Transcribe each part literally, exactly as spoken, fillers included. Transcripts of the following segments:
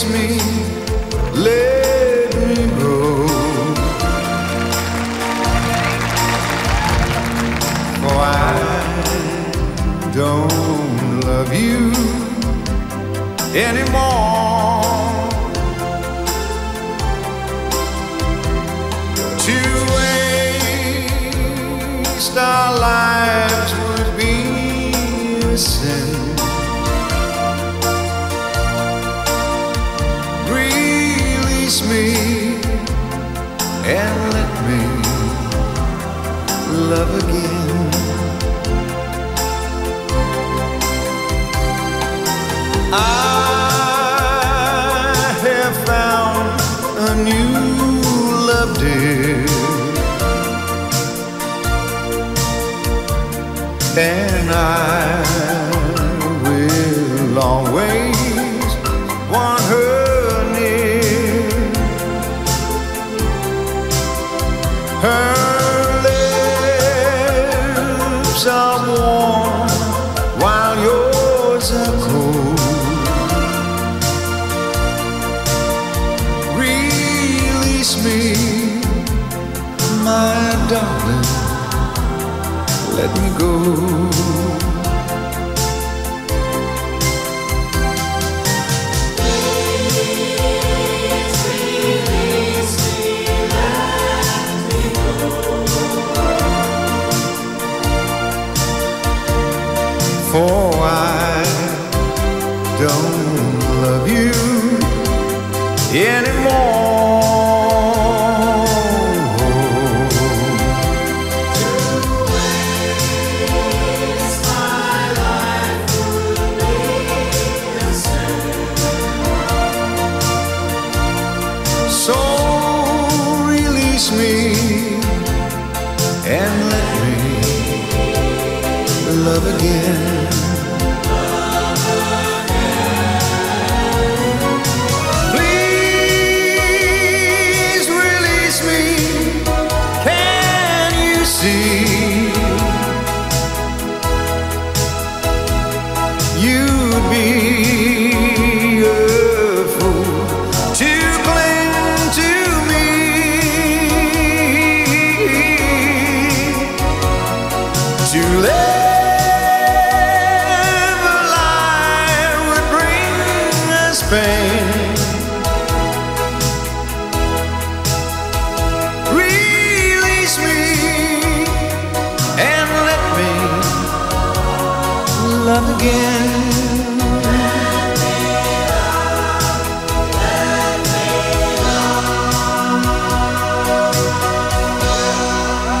Release me, let me go. For I don't love you anymore. To waste our lives would be a sin. Release me and let me love again. I have found a new love, dear, and I will always want her near. Her lips are warm while yours are cold. Release me, my darling, let me go. For I don't love you anymore. To waste my life would be a sin. So release me and let me love again. Please release me. Can you see? You'd be a fool to cling to me. To live a lie would bring us pain. Release me and let me love again.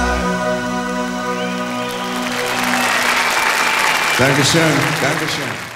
Dankeschön, Dankeschön.